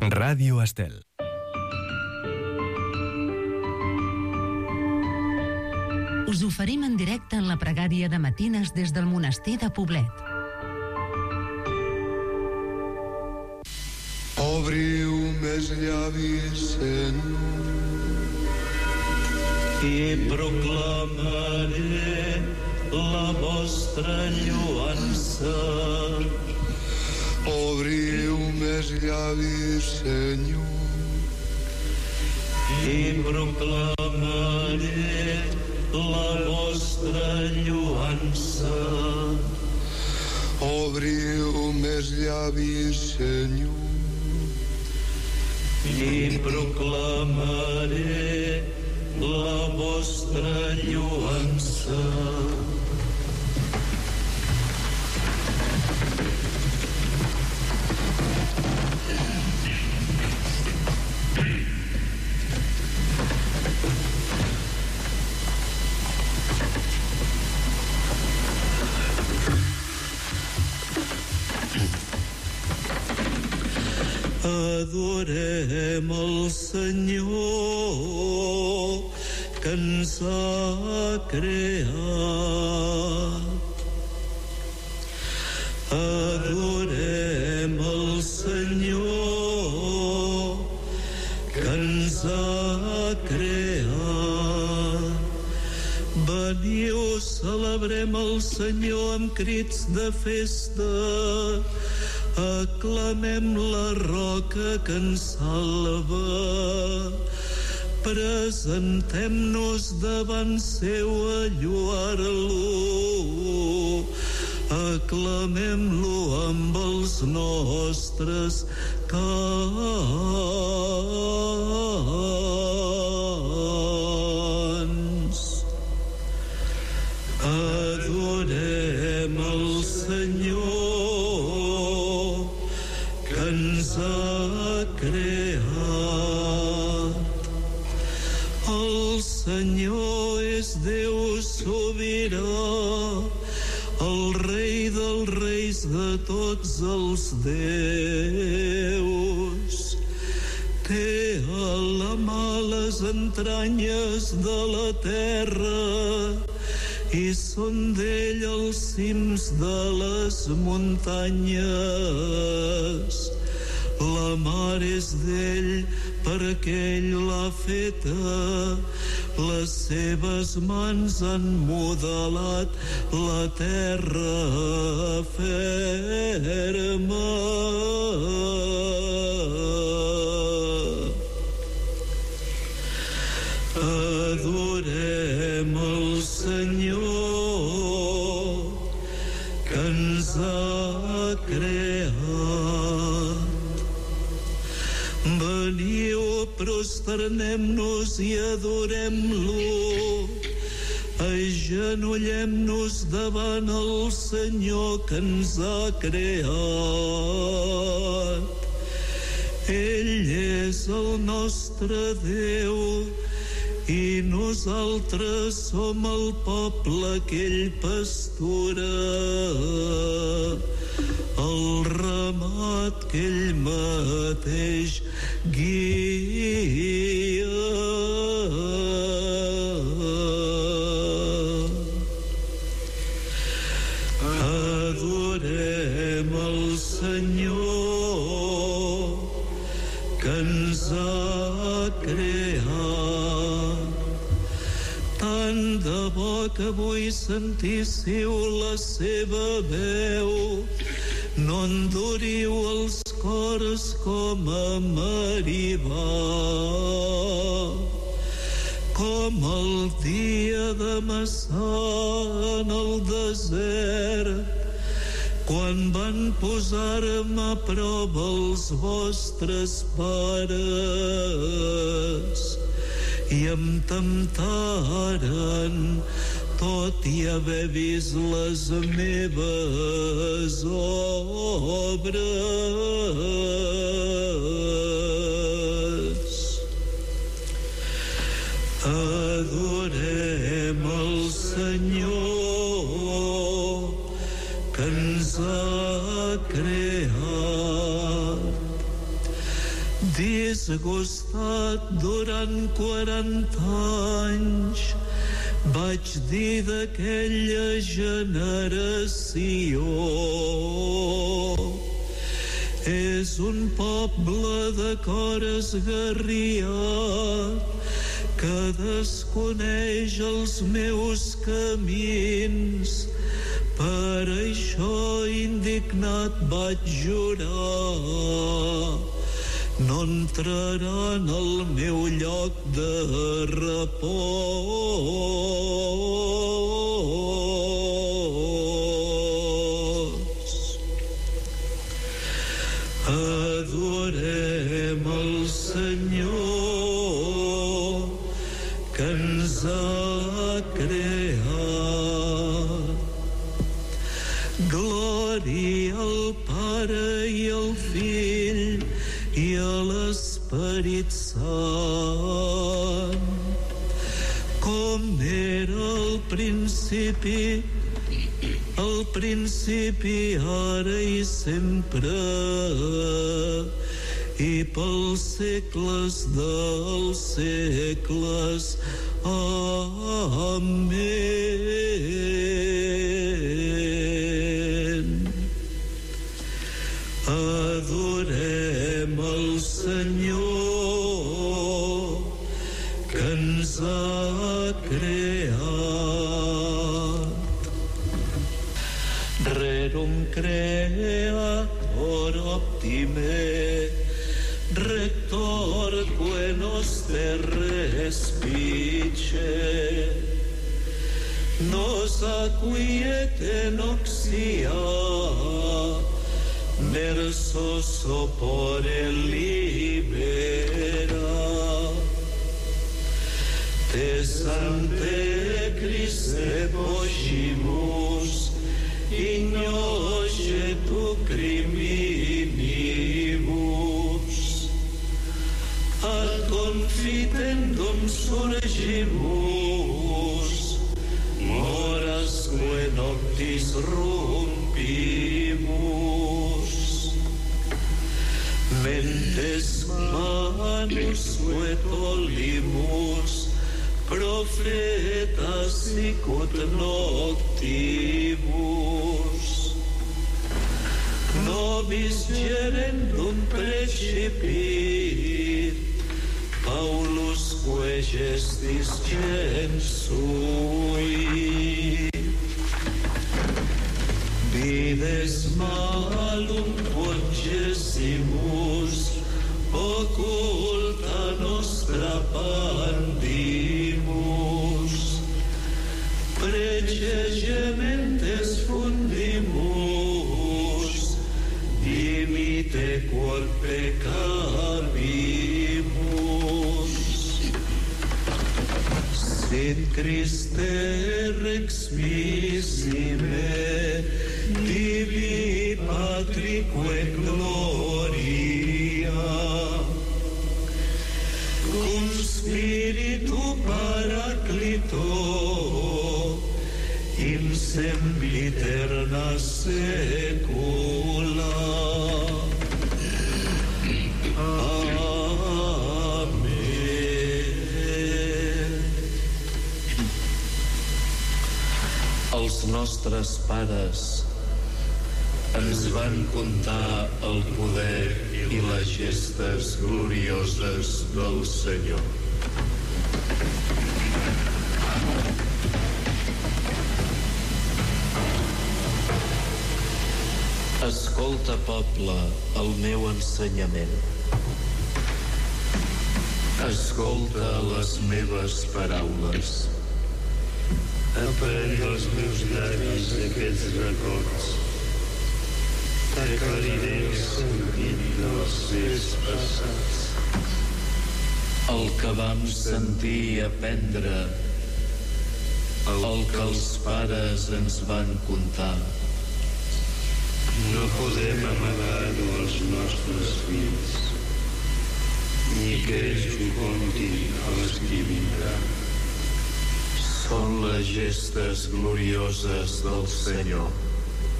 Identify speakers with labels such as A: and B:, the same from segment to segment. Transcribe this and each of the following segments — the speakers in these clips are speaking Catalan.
A: Ràdio Estel.
B: Us oferim en directe en la pregària de matines des del monestir de Poblet.
C: Obriu més llavis, Senyor,
D: i proclamaré la vostra lloança.
C: Obriu més llavis, Senyor,
D: i proclamaré la vostra lloança.
C: Obriu més llavis, Senyor,
D: i proclamaré la vostra lloança. Adorem el Senyor que ens ha creat. Adorem el Senyor que ens ha creat. Veniu, celebrem el Senyor amb crits de festa. Aclamem la roca que ens salva. Presentem-nos davant seu a lloar-lo. Aclamem-lo amb els nostres cants. Adorem el Senyor que ens ha creat. El Senyor és Déu sobirà, el Rei dels reis de tots els déus. Té a la mà les entranyes de la terra i són d'ell els cims de les muntanyes. La mar és d'ell perquè ell l'ha feta. Les seves mans han modelat la terra ferma. Adorem el Senyor que ens ha creat. Veniu, prosternem-nos i adorem-lo. Agenollem-nos davant el Senyor que ens ha creat. Ell és el nostre Déu i nosaltres som el poble que ell pastura, el ramat que ell mateix guia. Adorem el Senyor que ens ha creat. Tant de bo que avui sentíssiu la seva veu. No enduriu els cors com a Meribà, com el dia de Massà en el desert, quan van posar-me a prova els vostres pares i em temptaren, tot i haver vist les meves obres. Adorem el Senyor que ens ha creat. disgustat durant 40 anys, vaig dir d'aquella generació: és un poble de cor esgarriat que desconeix els meus camins. Per això indignat vaig jurar: no entraran al meu lloc de repòs. Adorem el Senyor que ens ha creat. Glòria al Pare i al Fill i a l'Esperit Sant, com era al principi, ara i sempre, i pels segles dels segles. Amén. Adorem el Senyor que ens ha creat. Rerum creator optime, rector que noster respice, nos aquiete noxia, verso sopore libera. Te sante Christe poscimus, ignoce tu criminibus, ad confitendum surgimus, morasque noctis rumpimus. Mentes manus et olimus, profetas sicut noctibus. Nobis gerendum precipit, Paulus que gestis censui. Vides malum quodgesimus, occulta nostra pandimus, precegementes fundimus, dimite quod peccabimus. Sit Christe rex missime, Divi Patrique gloria, cum Spiritu Paraclito, in sempiterna secula. Els nostres pares ens van contar el poder i les gestes glorioses del Senyor. Escolta, poble, el meu ensenyament. Escolta les meves paraules.
A: Apren dels meus llavis aquests records. T'aclariré el sentit dels fets passats.
D: El que vam sentir i aprendre, el que els pares ens van contar.
A: No podem amagar-ho als nostres fills, ni que ells ho contin als qui vindran.
D: Són les gestes glorioses del Senyor,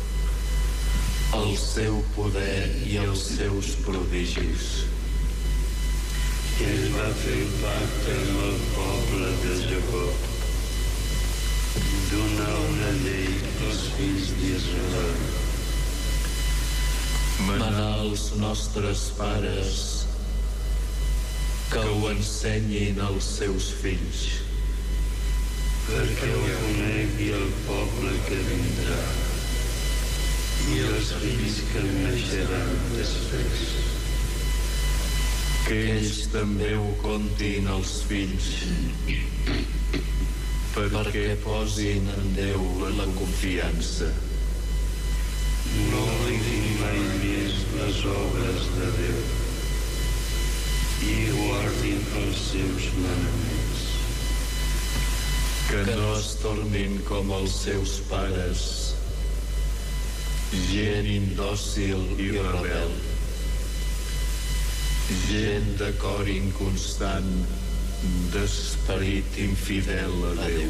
D: el seu poder i els seus prodigis.
A: Ell va fer pacte amb el poble de Jacob, donar una llei als fills d'Israel.
D: Manar als nostres pares que ho ensenyin als seus fills,
A: perquè ho conegui el poble que vindrà i els fills que naixeran després.
D: que ells també ho contin als fills, perquè posin en Déu la confiança.
A: No oblidin mai més les obres de Déu i guardin els seus manaments.
D: Que no es tornin com els seus pares, gent indòcil i rebel, gent de cor inconstant, d'esperit infidel a Déu.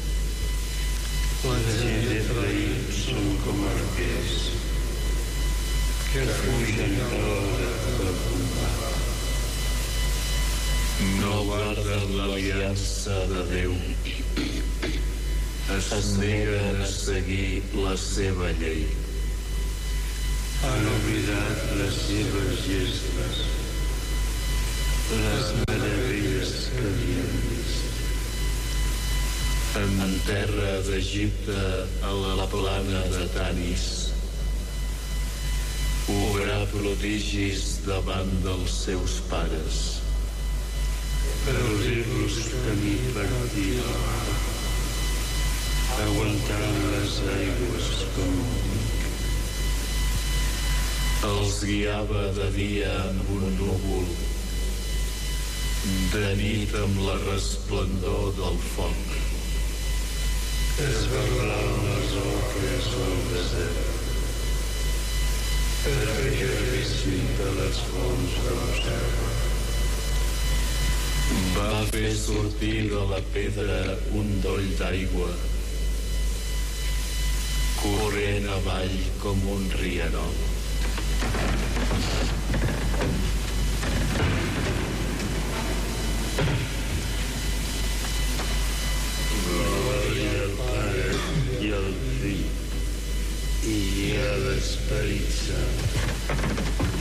A: Les gent d'Efraïm són com arquers que fugen a l'hora del combat.
D: No guarden l'aliança de Déu, es neguen a seguir la seva llei.
A: Han oblidat les seves gestes, les meravelles que havien vist.
D: En terra d'Egipte, a la plana de Tanis, obrà prodigis davant dels seus pares,
A: per obrir-los camí per dia, aguantant les aigües com un mic.
D: els guiava de dia amb un núvol, de nit amb la resplendor del foc.
A: Esberlaven les ocres al desert, perquè arribessin a les fonts del cel.
D: Va fer sortir de la pedra un doll d'aigua, corrent avall com un rierol.
A: Glòria al Pare i al Fill i a l'Esperit Sant.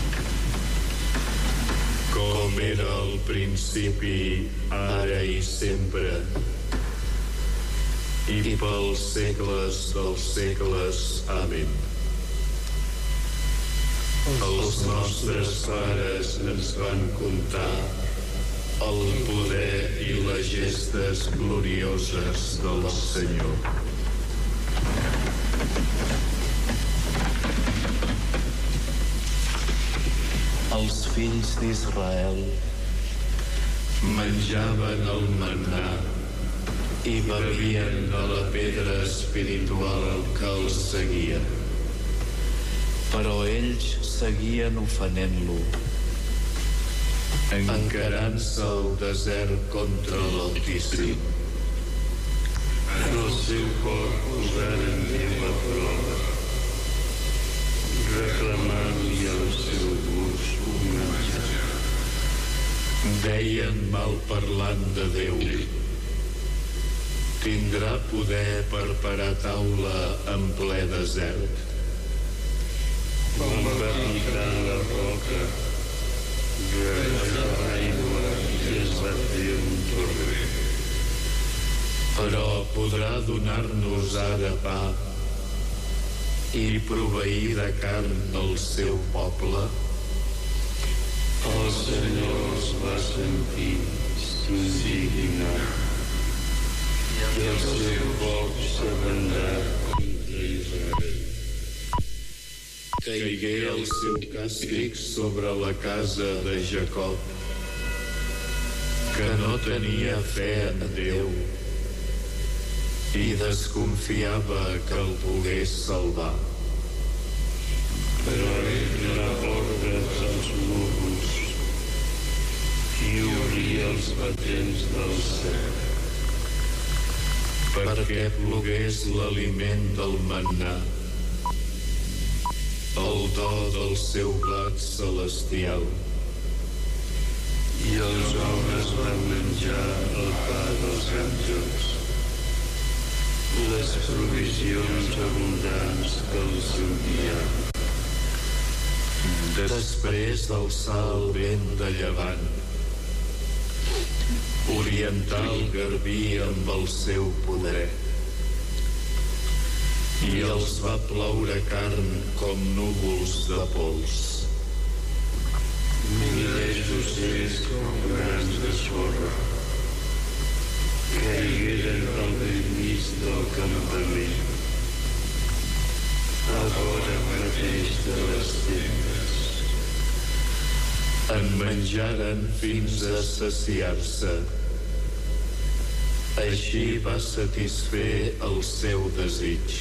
D: Com era al principi, ara i sempre, i pels segles dels segles. Amén. Els nostres pares ens van contar el poder i les gestes glorioses del Senyor. Els fills d'Israel menjaven el mannà i bevien de la pedra espiritual que els seguia. Però ells seguien ofenent-lo, encarant-se al desert contra l'Altíssim.
A: En el seu cor posaren Déu a prova, reclamant-li al seu gust un menjar.
D: Deien mal parlant de Déu. Tindrà poder per parar taula en ple desert.
A: Com va picar la roca, rajar l'aigua i es va fer un torrent.
D: Però podrà donar-nos ara pa i proveir de carn al seu poble?
A: El Senyor els va sentir s'indignar i el seu foc s'abrandà contra Israel.
D: Caigué el seu càstig sobre la casa de Jacob, que no tenia fe en Déu i desconfiava que el pogués salvar.
A: Però ell donà ordres als núvols i obria els batents del cel,
D: perquè plogués l'aliment del mannà, el do del seu blat celestial,
A: i els homes van menjar el pa dels àngels, les provisions abundants que els enviaven.
E: Després d'alçar el vent de llevant, orientar el garbí amb el seu poder, i els va ploure carn com núvols de pols.
A: Milers d'ocells com grans de sorra caigueren al bell mig del campament, a vora mateix de les tendes.
E: En menjaren fins a saciar-se. Així va satisfer el seu desig.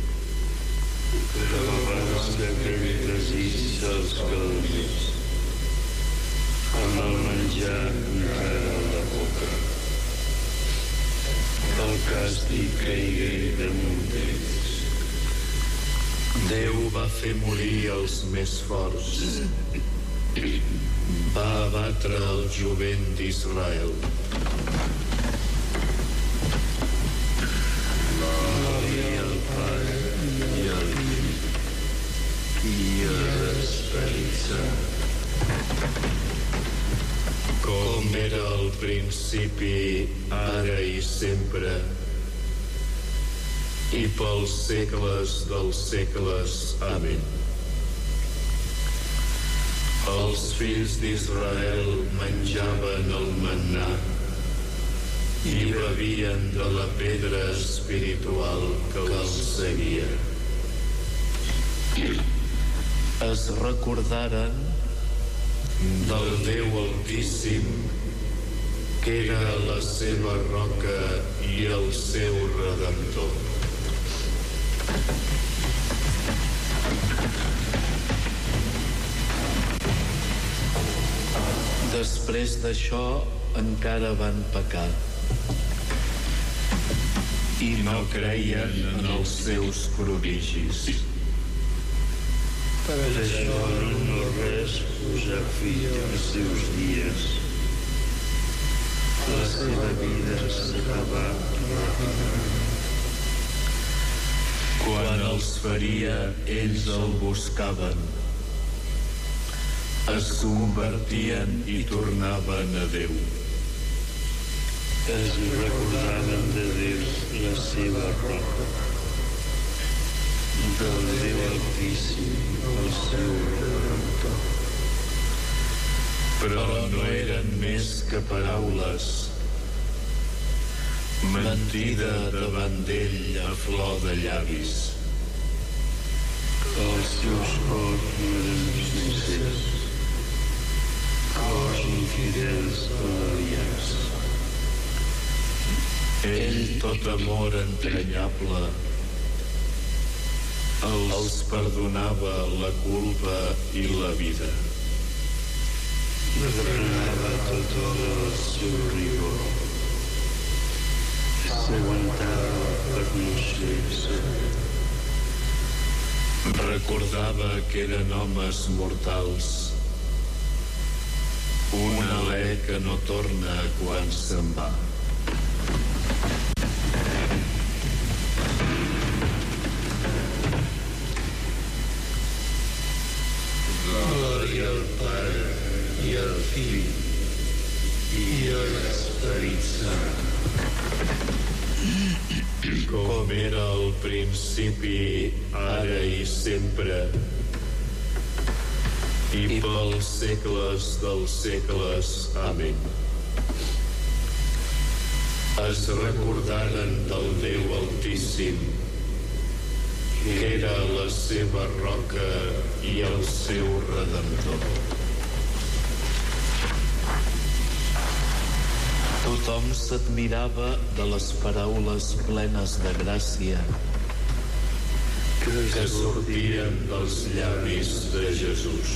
A: Però abans d'aquell desig se'ls calmés, amb el menjar encara a la boca, el càstig caigué damunt d'ells.
E: Déu va fer morir els més forts. Va abatre el jovent d'Israel.
A: Glòria al Pare i al Fill i a l'Esperit Sant.
E: Com era al principi, ara i sempre, i pels segles dels segles. Amén. Els fills d'Israel menjaven el mannà i bevien de la pedra espiritual que els seguia. Es recordaren del Déu Altíssim, que era la seva roca i el seu redemptor. Després d'això encara van pecar i no creien en els seus prodigis.
A: Per això no res posar fi als seus dies. La seva vida s'acabà ràpidament.
E: Quan els feria, ells el buscaven. Es convertien i tornaven a Déu.
A: Es recordaven de Déu la seva roca, del Déu Altíssim el seu redemptor.
E: Però no eren més que paraules, mentida davant d'ell a flor de llavis.
A: Els seus cors no eren sincers, cors infidels a l'aliança.
E: Ell, tot amor entranyable, els perdonava la culpa i la vida.
A: Refrenava tot el seu rigor. S'aguantava per no ser segur.
E: Recordava que eren homes mortals, un alè que no torna quan se'n va.
A: Glòria al Pare i al Fill i a l'Esperit Sant.
E: Com era al principi, ara i sempre, i pels segles dels segles. Amén. Es recordaren del Déu Altíssim, que era la seva roca i el seu redemptor. Tothom s'admirava de les paraules plenes de gràcia que sortien dels llavis de Jesús.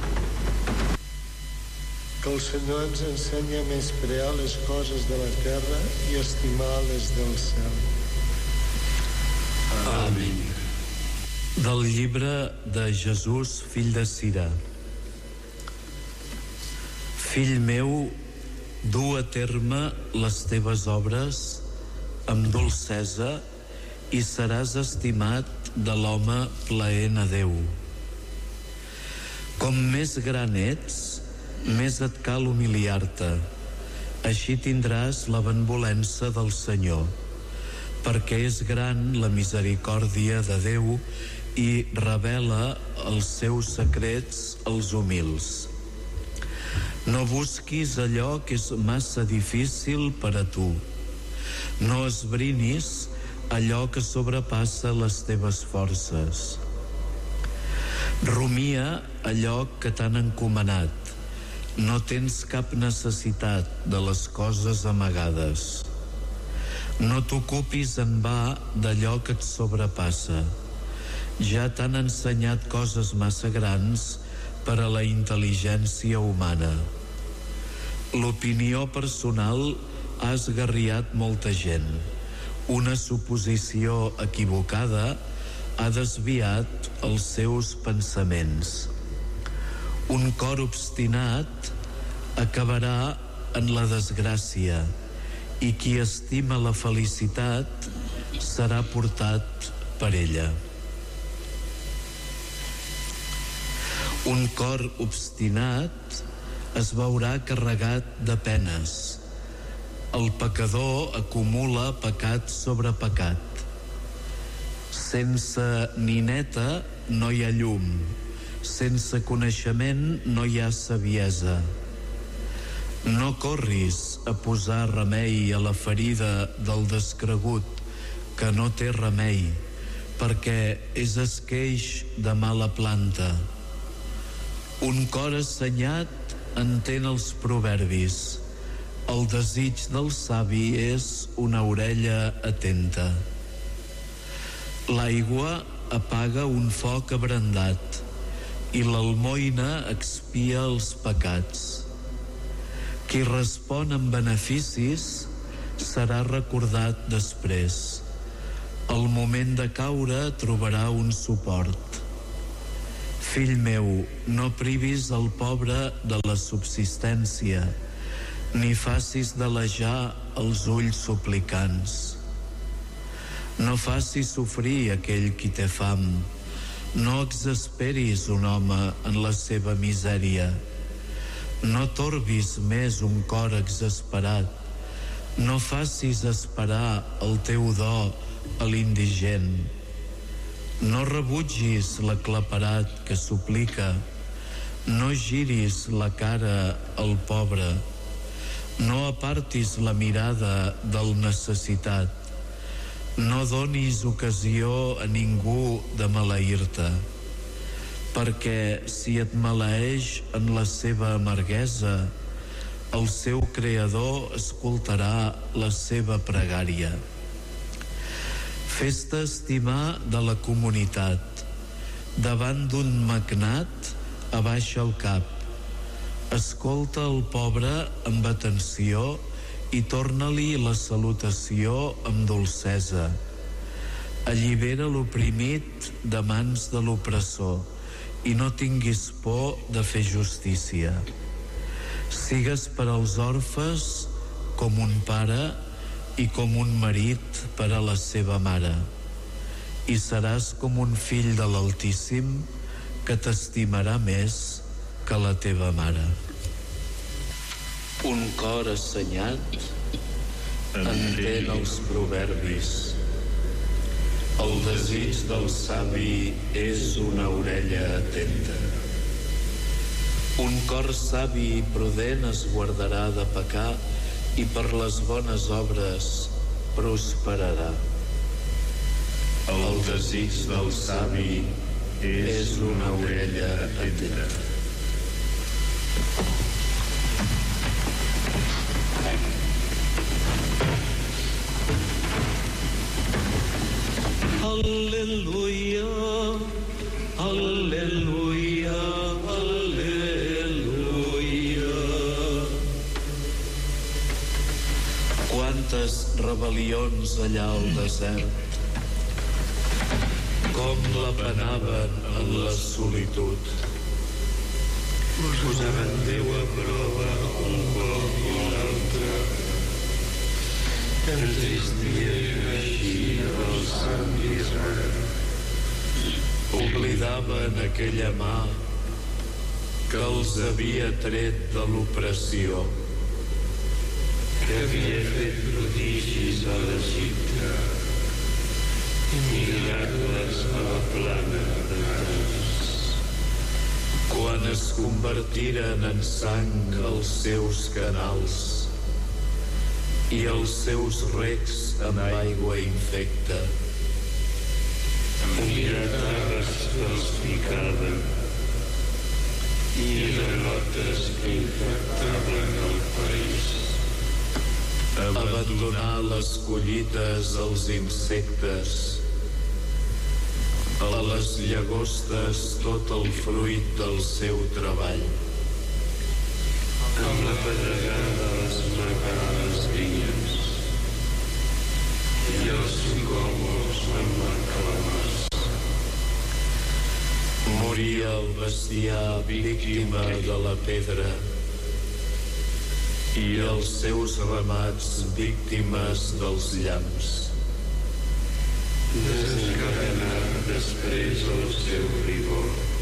F: Que el Senyor ens ensenya a menysprear les coses de la terra i estimar les del cel.
E: Amén. Del llibre de Jesús, fill de Sira. Fill meu, du a terme les teves obres amb dolcesa i seràs estimat de l'home plaent a Déu. Com més gran ets, més et cal humiliar-te. Així tindràs la benevolença del Senyor, perquè és gran la misericòrdia de Déu i revela els seus secrets als humils. No busquis allò que és massa difícil per a tu. No esbrinis allò que sobrepassa les teves forces. Rumia allò que t'han encomanat. No tens cap necessitat de les coses amagades. No t'ocupis en va d'allò que et sobrepassa. Ja t'han ensenyat coses massa grans per a la intel·ligència humana. L'opinió personal ha esgarriat molta gent. Una suposició equivocada ha desviat els seus pensaments. Un cor obstinat acabarà en la desgràcia i qui estima la felicitat serà portat per ella. Un cor obstinat es veurà carregat de penes. El pecador acumula pecat sobre pecat. Sense nineta no hi ha llum. Sense coneixement no hi ha saviesa. No corris a posar remei a la ferida del descregut que no té remei, perquè és esqueix de mala planta. Un cor assenyat entén els proverbis. El desig del savi és una orella atenta. L'aigua apaga un foc abrandat i l'almoina expia els pecats. Qui respon amb beneficis serà recordat després. Al moment de caure trobarà un suport. Fill meu, no privis el pobre de la subsistència, ni facis delejar els ulls suplicants. No facis sofrir aquell qui té fam. No exasperis un home en la seva misèria. No torbis més un cor exasperat. No facis esperar el teu do a l'indigent. No rebutgis l'aclaparat que suplica. No giris la cara al pobre. No apartis la mirada del necessitat. No donis ocasió a ningú de maleir-te, perquè si et maleeix en la seva amarguesa, el seu creador escoltarà la seva pregària. Fes-te estimar de la comunitat. Davant d'un magnat, abaixa el cap. Escolta el pobre amb atenció i torna-li la salutació amb dolcesa. Allibera l'oprimit de mans de l'opressor i no tinguis por de fer justícia. Sigues per als orfes com un pare i com un marit per a la seva mare, i seràs com un fill de l'Altíssim que t'estimarà més que la teva mare. Un cor assenyat entén els proverbis. El desig del savi és una orella atenta. Un cor savi i prudent es guardarà de pecar i per les bones obres prosperarà. El desig del savi és una orella atenta.
D: Al·leluia, al·leluia, al·leluia.
E: Quantes rebel·lions allà al desert, com la penaven en la solitud.
A: Posaven Déu a prova entristia així el sant d'Israel.
E: Oblidaven aquella mà que els havia tret de l'opressió,
A: que havia fet prodigis a l'Egipte i miracles a la plana de Tars.
E: quan es convertiren en sang els seus canals i els seus recs amb aigua infecta.
A: Miracles que els ficaven i granotes que infectaven el país.
E: Abandonar les collites als insectes, a les llagostes tot el fruit del seu treball.
A: Amb la pedregada esmagar les vinyes i els sicòmors amb reclames.
E: Moria el bestiar víctima de la pedra i els seus ramats víctimes dels llamps.
A: Desencadenar després el seu rigor,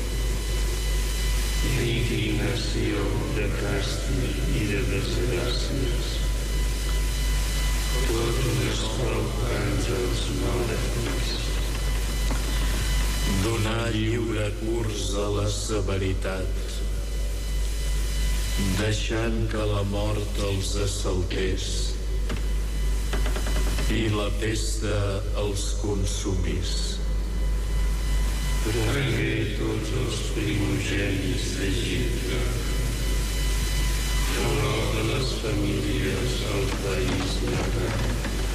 A: d'indignació, de càstig i de desgràcies. Tot un escalfant als malèfics.
E: Donar lliure curs a la severitat, deixant que la mort els assaltés i la pesta els consumís.
A: Prengué tots els primogènits d'Egipte, flor de les famílies al país natal.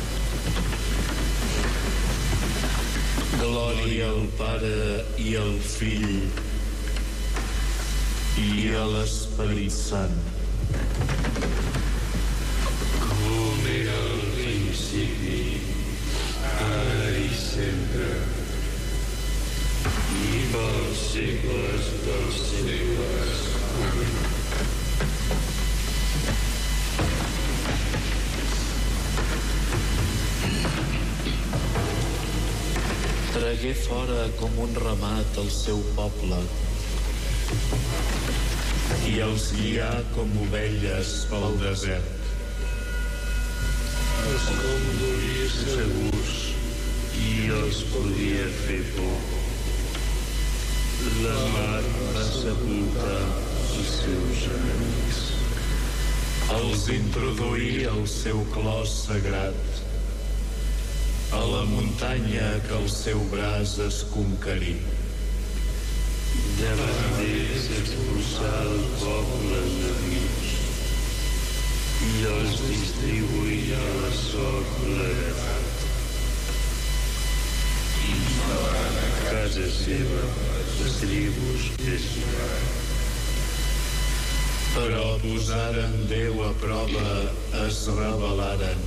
E: Glòria al Pare i al Fill i a l'Esperit Sant.
A: Com era al principi, ara i sempre, i pels segles dels segles. Amén.
E: Tragué fora com un ramat el seu poble i els guià com ovelles pel desert.
A: Els conduïa segurs i els podia fer por. La mar va sepultar els seus enemics.
E: Els introduí al seu clos sagrat, a la muntanya que el seu braç es conquerí.
A: Davant d'ells expulsar el poble enemics i els distribuí a la sort l'heretat. A casa seva, les tribus d'Israel.
E: Però posaren Déu a prova, es rebel·laren.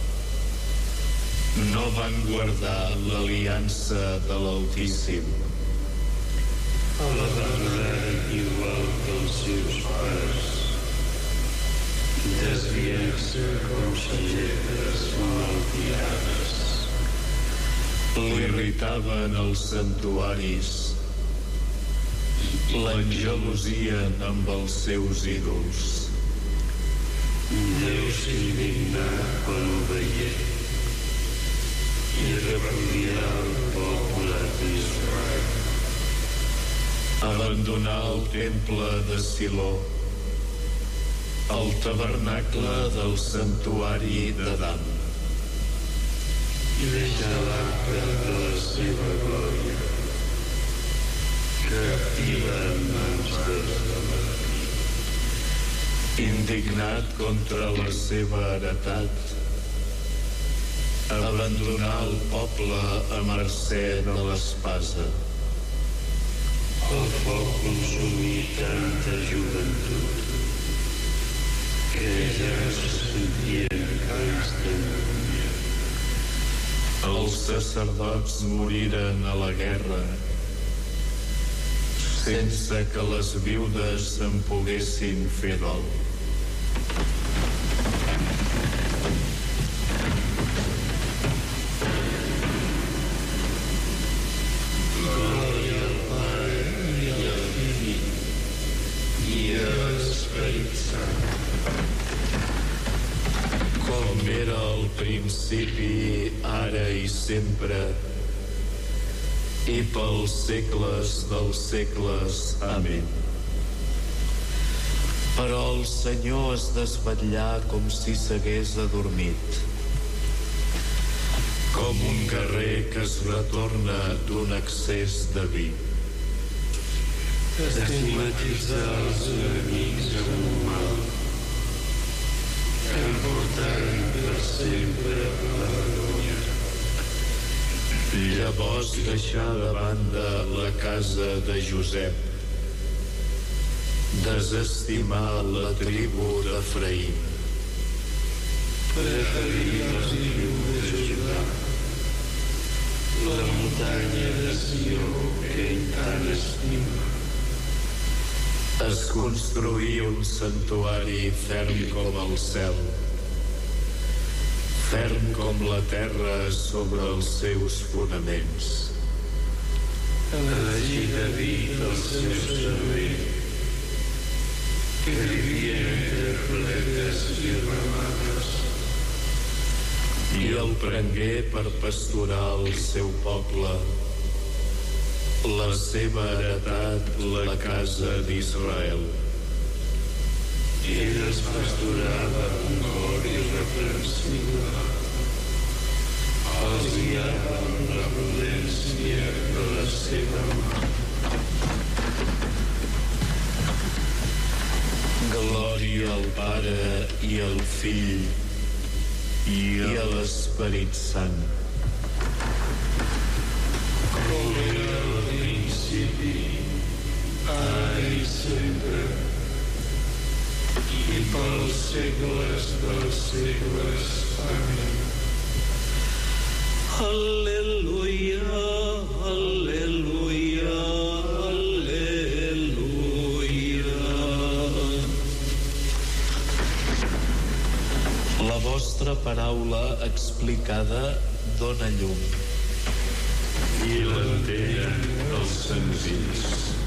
E: No van guardar l'aliança de l'Altíssim.
A: L'abandonaren igual que els seus pares, desviant-se com sagetes maltirades.
E: L'irritaven els santuaris, l'engelosien amb els seus ídols.
A: Déu s'indignà quan ho veié i repudià el poble d'Israel.
E: Abandonar el temple de Siló, el tabernacle del santuari d'Adam.
A: I deixar l'arca de la seva glòria, captiva en mans dels demonis.
E: Indignat contra la seva heretat, abandonar el poble a mercè de l'espasa.
A: El foc consumí tanta joventut que ja se sentien cants d'angúnia.
E: Els sacerdots moriren a la guerra sense que les viudes en poguessin fer dol.
A: l'Esperit Sant,
E: com era al principi, ara i sempre, i pels segles dels segles. Amén. Però el Senyor es desvetllà com si s'hagués adormit, com un guerrer que es retorna d'un excés de vi.
A: estigmatitzar els enemics amb un mal que em portaren per sempre a la vergonya.
E: Llavors deixà de banda la casa de Josep, desestimar la tribu d'Efraïm,
A: Preferir la tribu de Judà, la muntanya de Sió que ell tant estima.
E: es construí un santuari ferm com el cel, ferm com la terra sobre els seus fonaments.
A: Elegir David el seu cervell, que vivia entre pletes i ramades,
E: I el prengué per pasturar el seu poble, la seva heretat, la casa d'Israel.
A: ell els pasturava amb cor irreprensible, els guiava amb la prudència de la seva mà.
E: Glòria al Pare i al Fill i a l'Esperit Sant,
A: Com era al principi, ara i sempre, i pels segles dels segles. Amén.
D: Al·leluia, al·leluia, al·leluia.
E: la vostra paraula explicada dóna llum.
A: I l'entenen els senzills.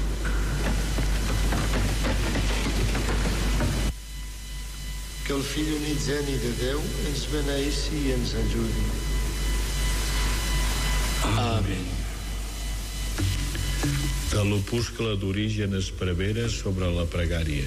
F: Que el Fill unigeni de Déu ens beneeixi i ens ajudi.
E: Amén.
G: De l'opuscle d'origen es prevera sobre la pregària.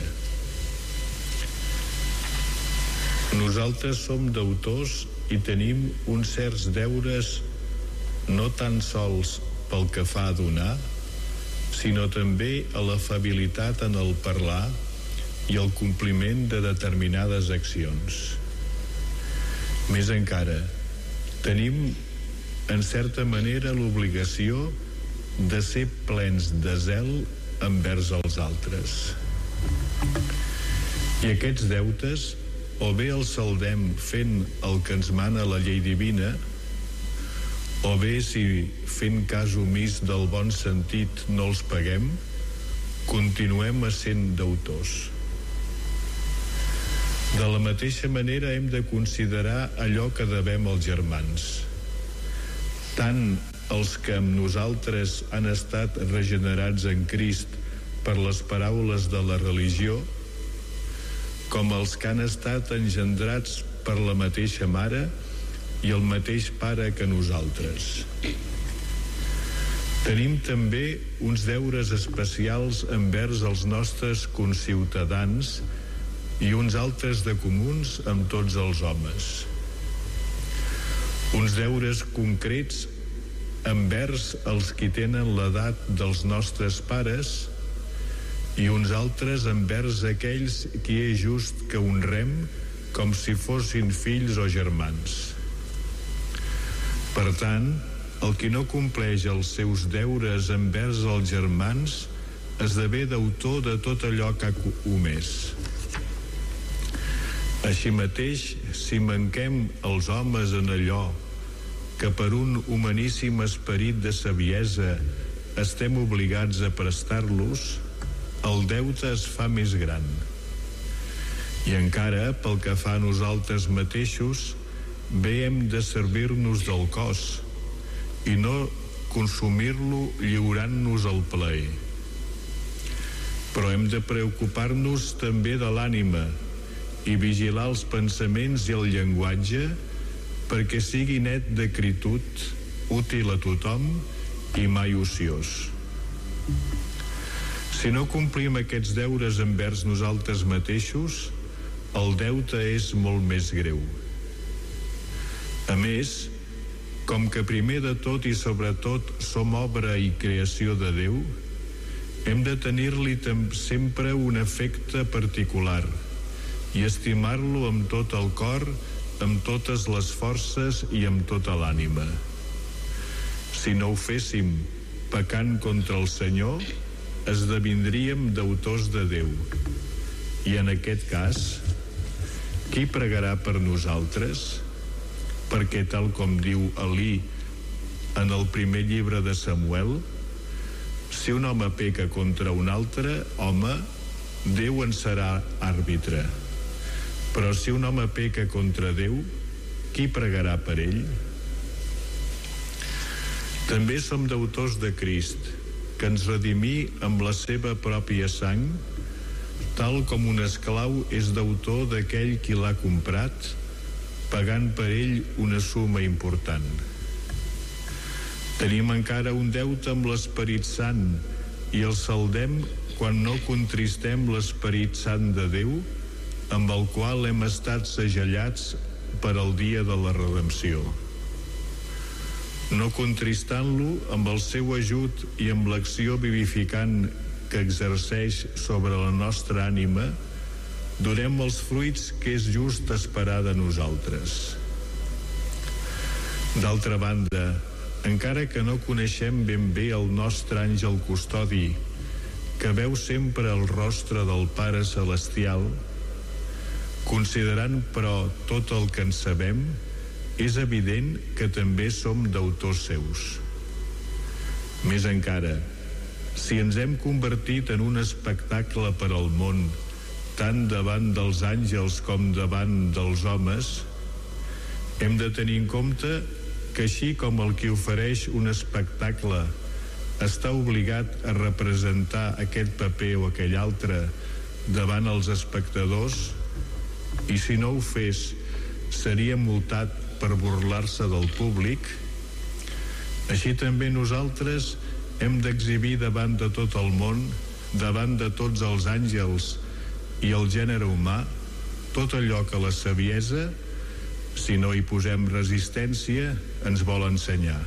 G: Nosaltres som deutors i tenim uns certs deures no tan sols pel que fa a donar, sinó també a l'afabilitat en el parlar i el compliment de determinades accions. Més encara, tenim en certa manera l'obligació de ser plens de zel envers els altres. I aquests deutes o bé els saldem fent el que ens mana la llei divina, o bé, si fent cas omís del bon sentit no els paguem, continuem essent deutors. De la mateixa manera hem de considerar allò que devem als germans, tant els que amb nosaltres han estat regenerats en Crist per les paraules de la religió, com els que han estat engendrats per la mateixa mare i el mateix pare que nosaltres. Tenim també uns deures especials envers els nostres conciutadans i uns altres de comuns amb tots els homes. Uns deures concrets envers els qui tenen l'edat dels nostres pares i uns altres envers aquells qui és just que honrem com si fossin fills o germans. Per tant, el qui no compleix els seus deures envers els germans esdevé deutor de tot allò que ha omès. Així mateix, si manquem els homes en allò que per un humaníssim esperit de saviesa estem obligats a prestar-los, el deute es fa més gran. I encara, pel que fa a nosaltres mateixos, bé hem de servir-nos del cos i no consumir-lo lliurant-nos al plaer. Però hem de preocupar-nos també de l'ànima i vigilar els pensaments i el llenguatge perquè sigui net d'acritud, útil a tothom i mai ociós. Si no complim aquests deures envers nosaltres mateixos, el deute és molt més greu. A més, com que primer de tot i sobretot som obra i creació de Déu, hem de tenir-li sempre un afecte particular i estimar-lo amb tot el cor, amb totes les forces i amb tota l'ànima. Si no ho féssim pecant contra el Senyor, esdevindríem deutors de Déu. I en aquest cas, qui pregarà per nosaltres? Perquè tal com diu Elí en el primer llibre de Samuel, si un home peca contra un altre home, Déu en serà àrbitre. Però si un home peca contra Déu, qui pregarà per ell? També som deutors de Crist, que ens redimí amb la seva pròpia sang, tal com un esclau és deutor d'aquell qui l'ha comprat, pagant per ell una suma important. Tenim encara un deute amb l'Esperit Sant i el saldem quan no contristem l'Esperit Sant de Déu, amb el qual hem estat segellats per al dia de la redempció. No contristant-lo amb el seu ajut i amb l'acció vivificant que exerceix sobre la nostra ànima, donem els fruits que és just esperar de nosaltres. D'altra banda, encara que no coneixem ben bé el nostre àngel custodi, que veu sempre el rostre del Pare Celestial, considerant però tot el que en sabem, és evident que també som deutors seus. Més encara, si ens hem convertit en un espectacle per al món, tant davant dels àngels com davant dels homes, hem de tenir en compte que així com el qui ofereix un espectacle està obligat a representar aquest paper o aquell altre davant els espectadors, i si no ho fes seria multat per burlar-se del públic, així també nosaltres hem d'exhibir davant de tot el món, davant de tots els àngels i el gènere humà, tot allò que la saviesa, si no hi posem resistència, ens vol ensenyar.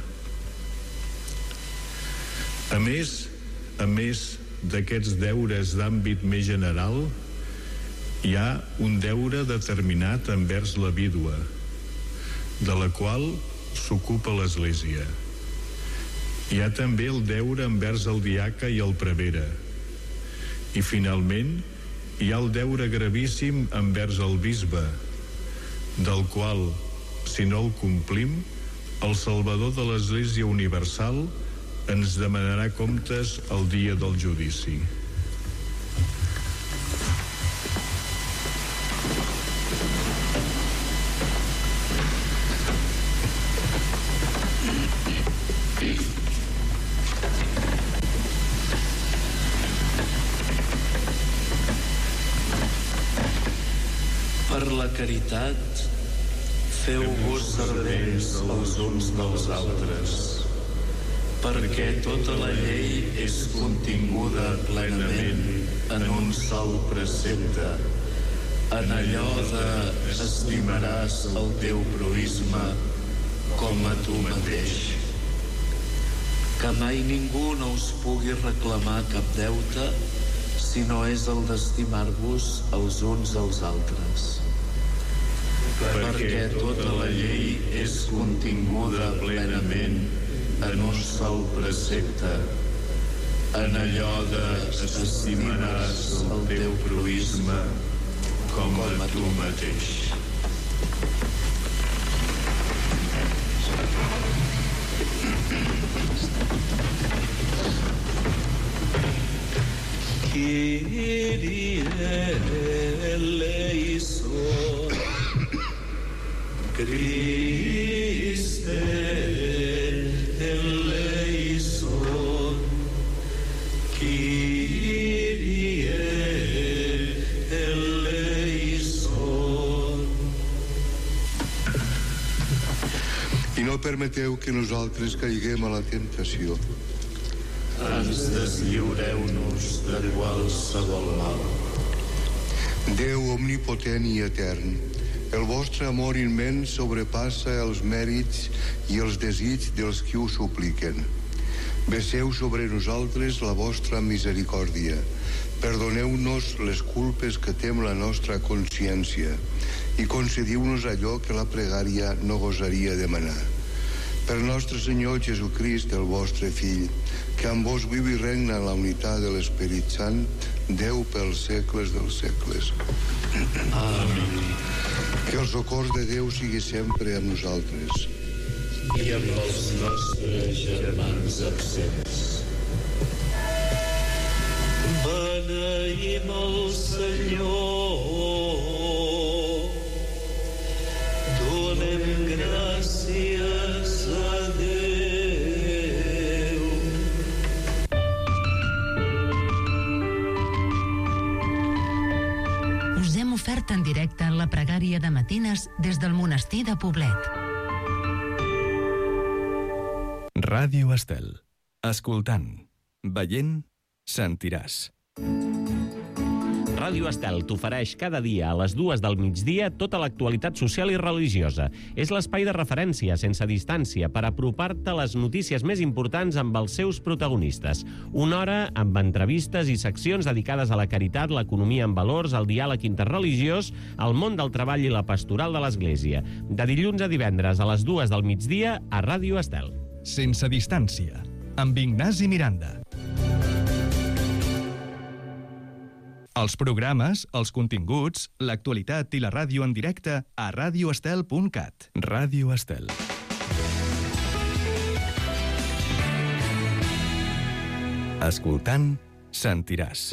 G: A més d'aquests deures d'àmbit més general, hi ha un deure determinat envers la vídua, de la qual s'ocupa l'Església. Hi ha també el deure envers el diaca i el prevere. I finalment, hi ha el deure gravíssim envers el bisbe, del qual, si no el complim, el Salvador de l'Església Universal ens demanarà comptes el dia del judici.
E: Per la caritat, feu-vos servents els uns dels altres, perquè tota la llei és continguda plenament en un sol precepte, en allò de estimaràs el teu proïsme com a tu mateix. Que mai ningú no us pugui reclamar cap deute si no és el d'estimar-vos els uns als altres. Perquè tota la llei és continguda plenament en un sol precepte, en allò de estimaràs el teu proïsme com a tu mateix.
D: Kyrie eleison, Christe eleison, Kyrie
C: permeteu que nosaltres caiguem a la tentació.
E: Ens deslliureu-nos de qualsevol mal.
C: Déu omnipotent i etern, el vostre amor immens sobrepassa els mèrits i els desigs dels qui ho supliquen. Vesseu sobre nosaltres la vostra misericòrdia. Perdoneu-nos les culpes que tem la nostra consciència i concediu-nos allò que la pregària no gosaria demanar. Per nostre Senyor Jesucrist, el vostre Fill, que amb vos viu i regna en la unitat de l'Esperit Sant, Déu pels segles dels segles.
E: Amén.
C: Que el socors de Déu sigui sempre amb nosaltres.
E: I amb els nostres germans absents.
D: Beneïm el Senyor. Donem gràcies a Déu.
B: Us hem ofert en directe la pregària de matines des del monestir de Poblet.
H: Ràdio Estel. Escoltant, veient, sentiràs.
I: Ràdio Estel t'ofereix cada dia a les 2 del migdia tota l'actualitat social i religiosa. És l'espai de referència sense distància per apropar-te a les notícies més importants amb els seus protagonistes. Una hora amb entrevistes i seccions dedicades a la caritat, l'economia en valors, el diàleg interreligiós, el món del treball i la pastoral de l'Església. De dilluns a divendres a les 2 del migdia a Ràdio Estel.
H: Sense distància, amb Ignasi Miranda. Els programes, els continguts, l'actualitat i la ràdio en directe a radioestel.cat. Ràdio Estel. Escoltant, sentiràs.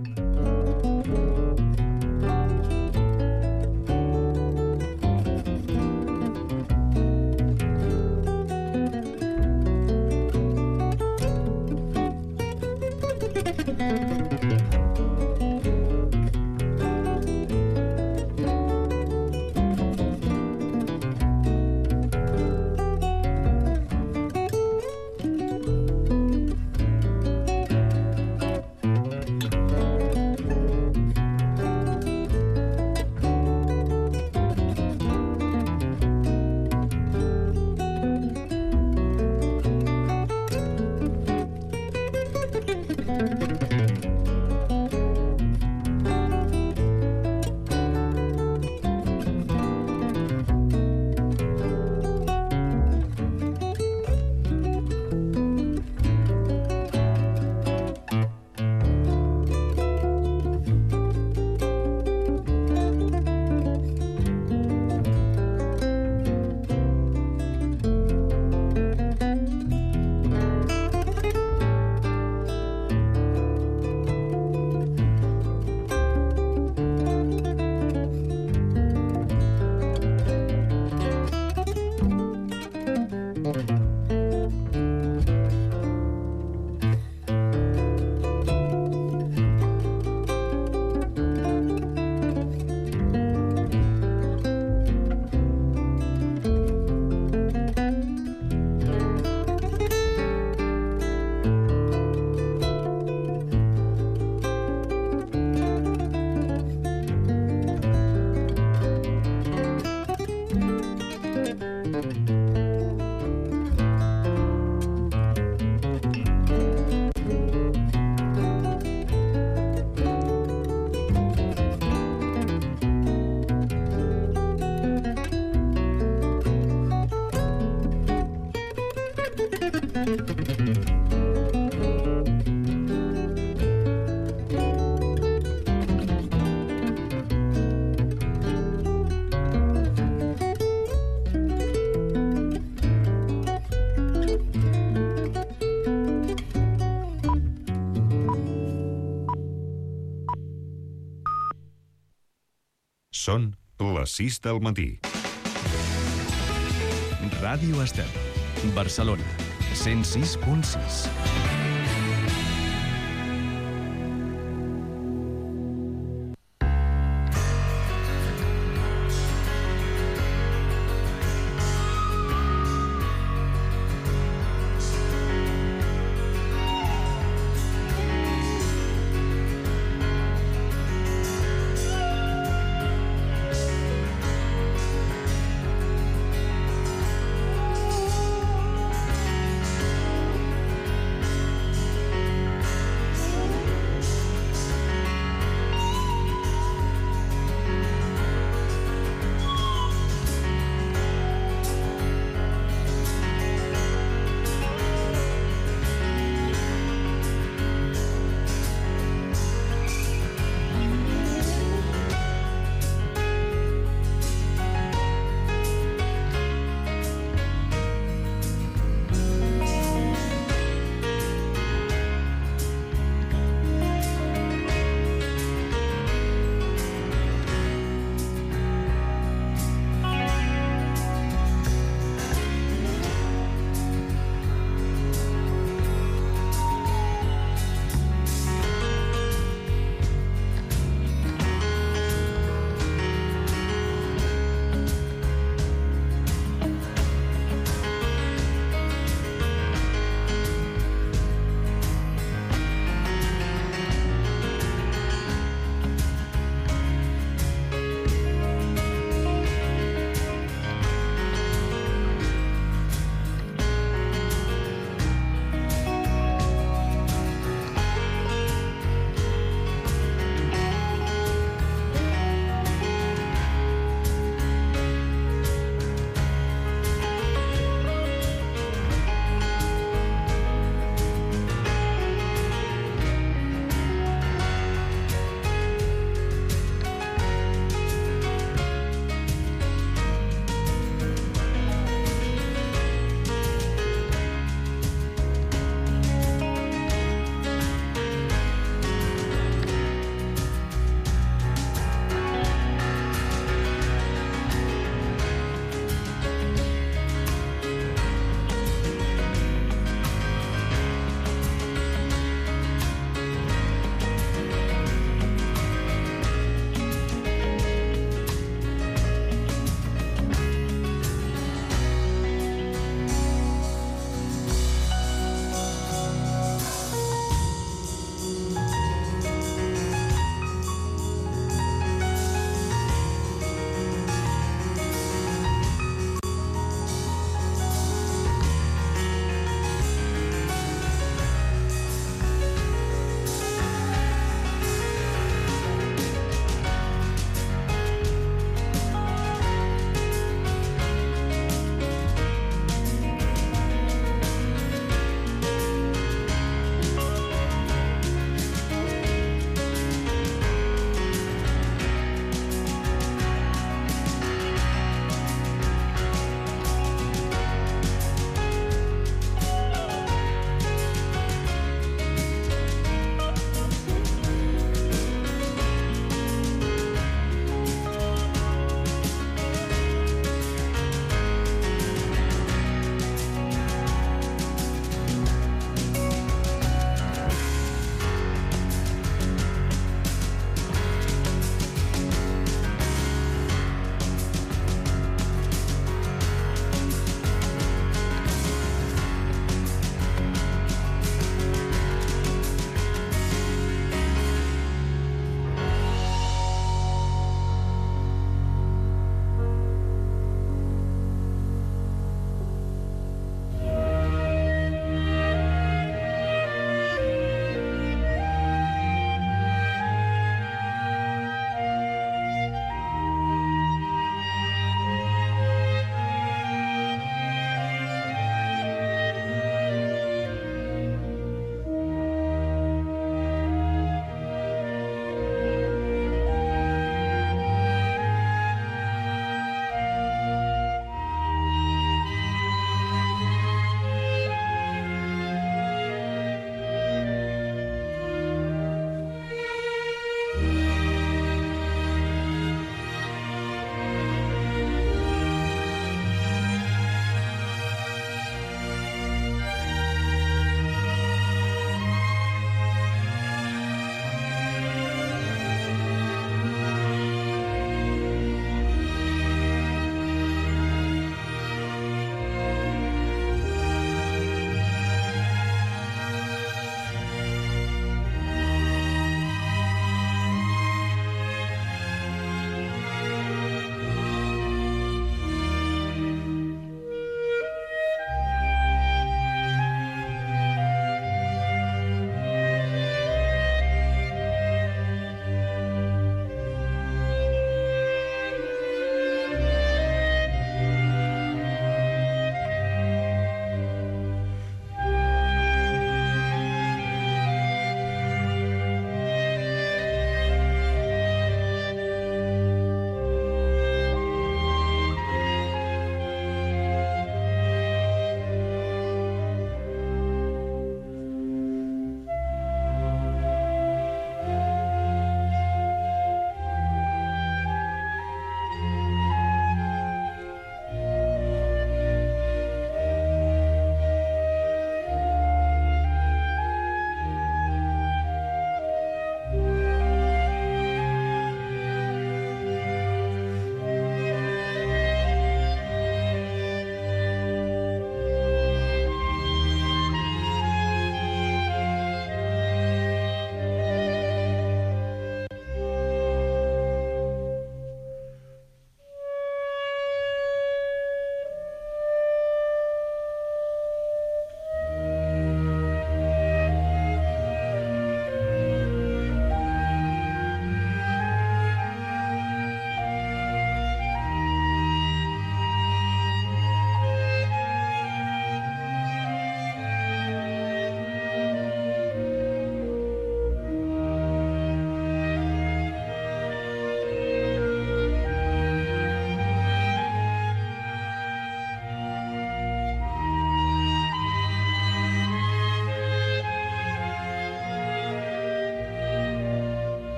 J: Són les 6 del matí.
H: Ràdio Estel, Barcelona, 106.6.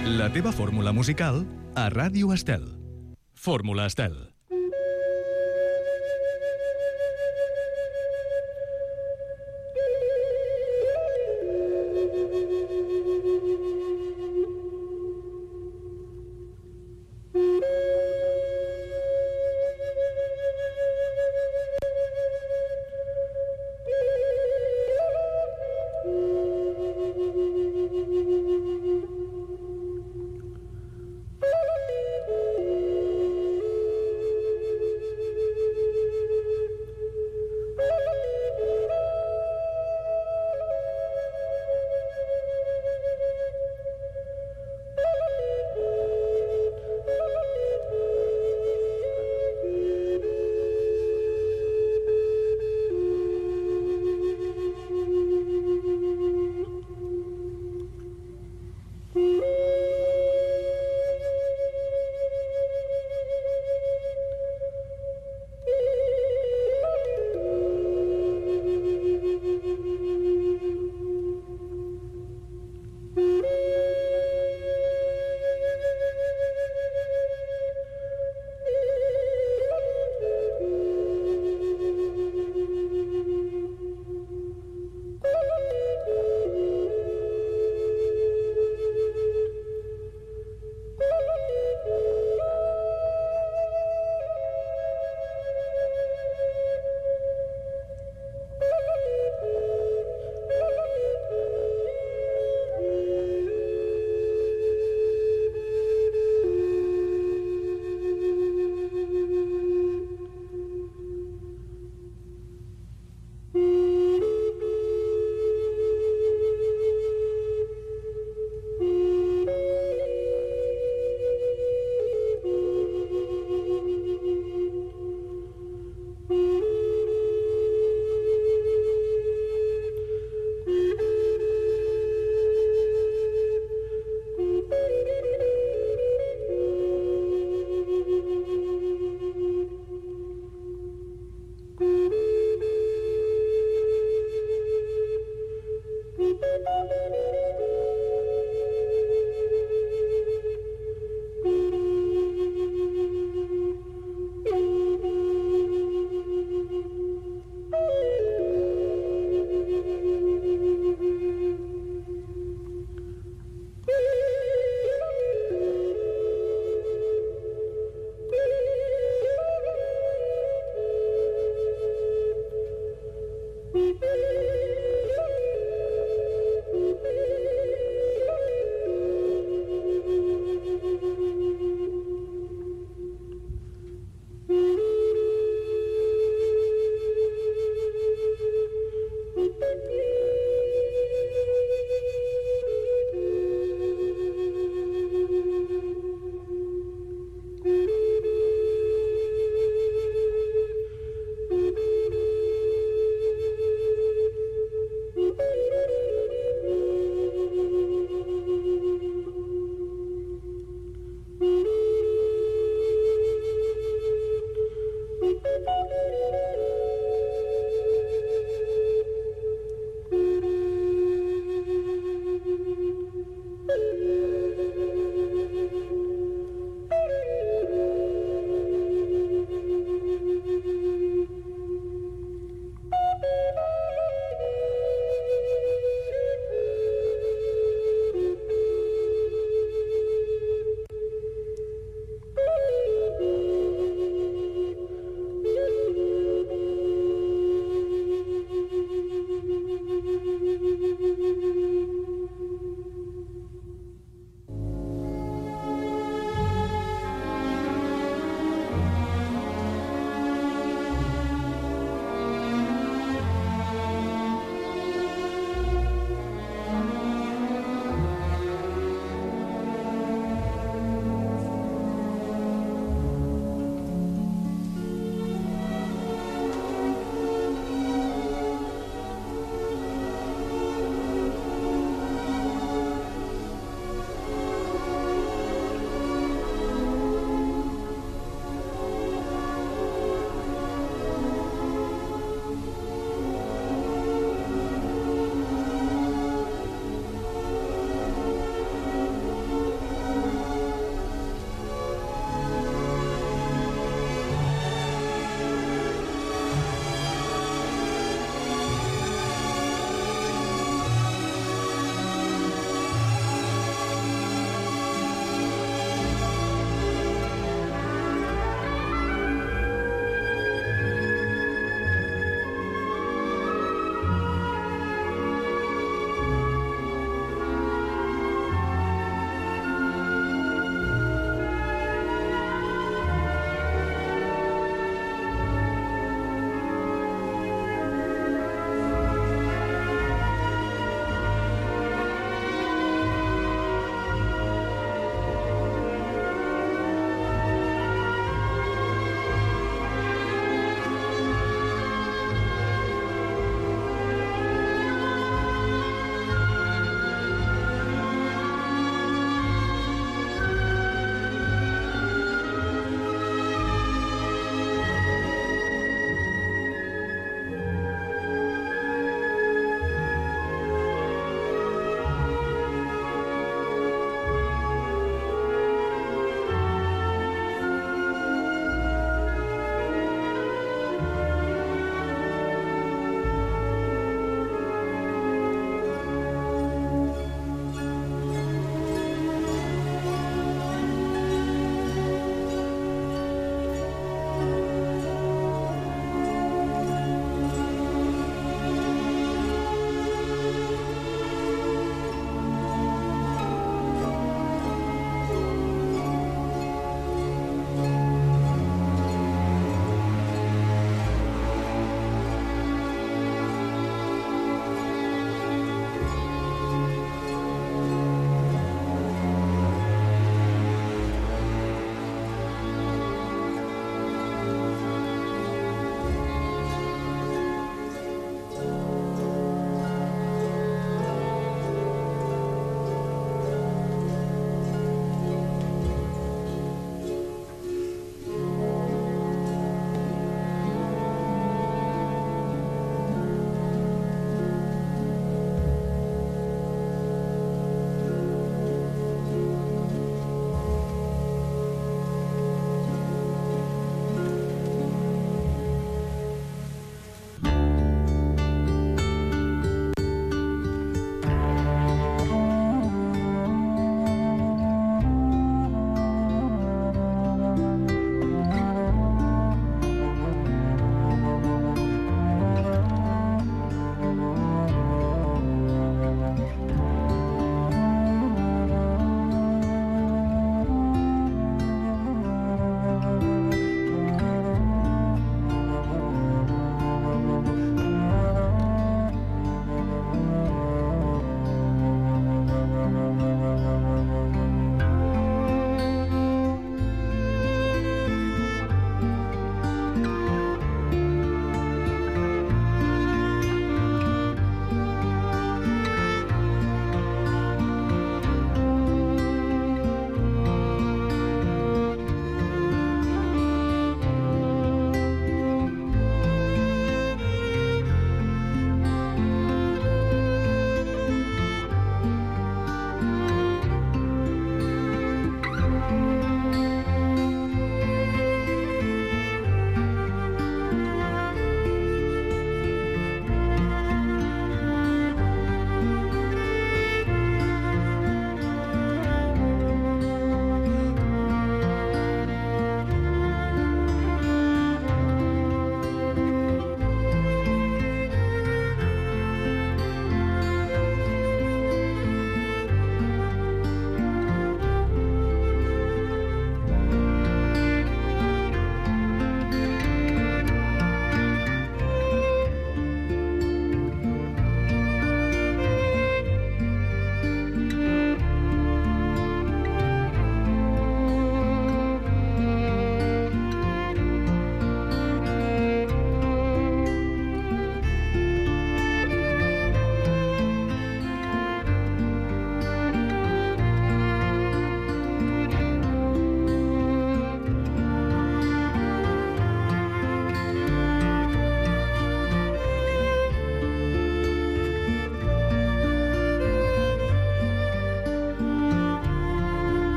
H: La teva fórmula musical a Ràdio Estel. Fórmula Estel.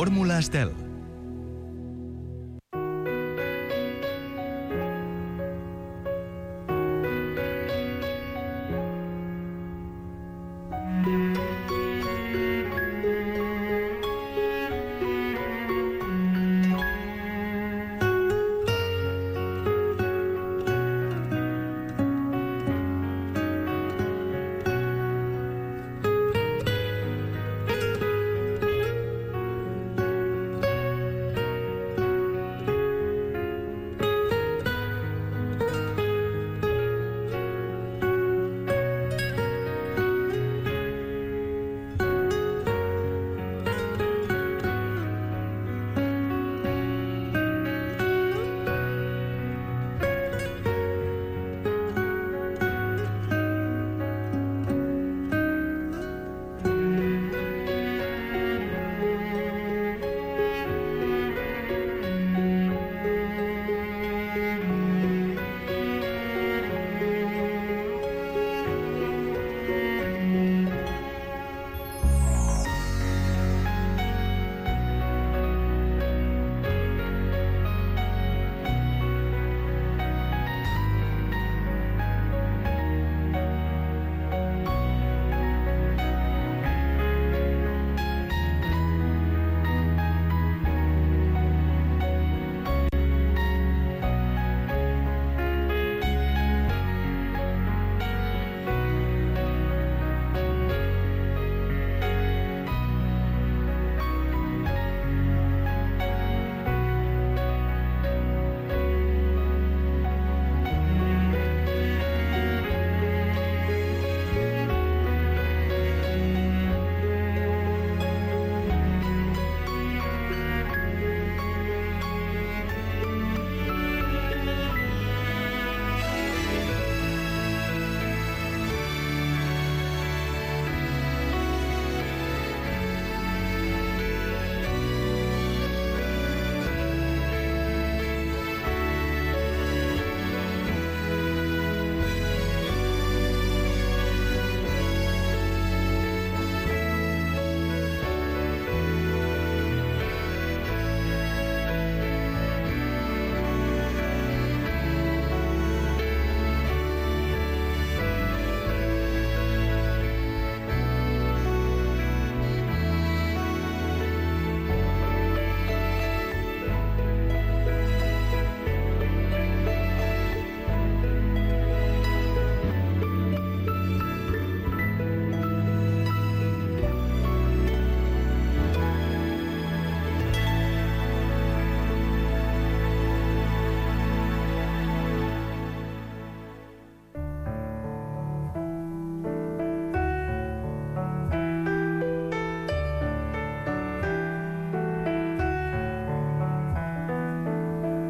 H: Fórmula Estel.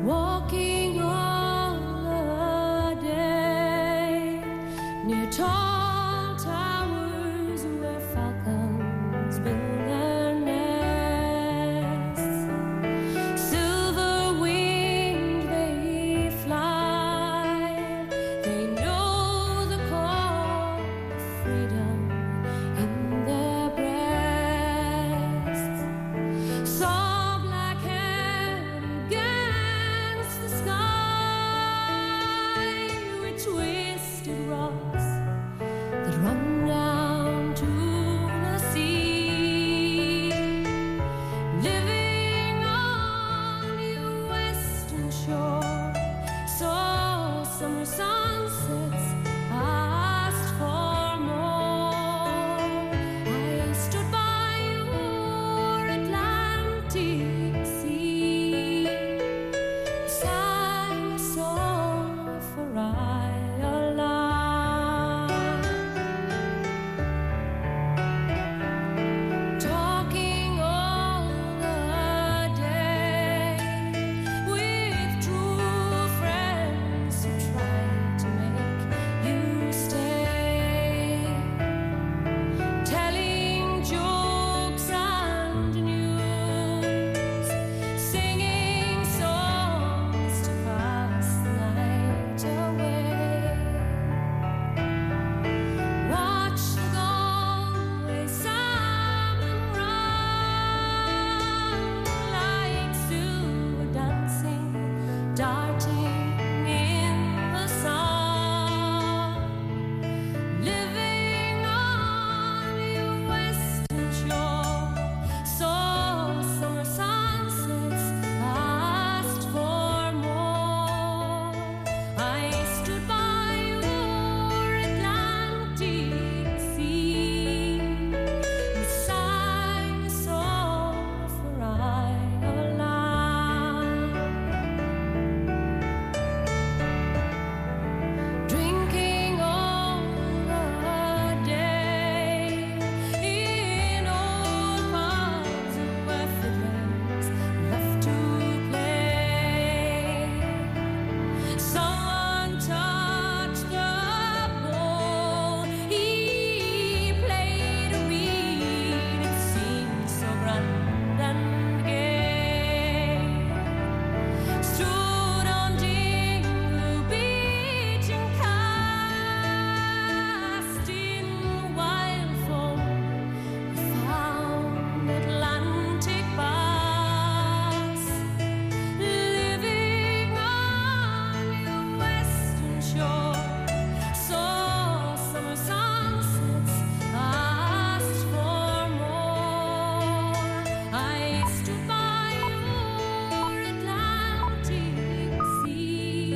K: Walking all the day near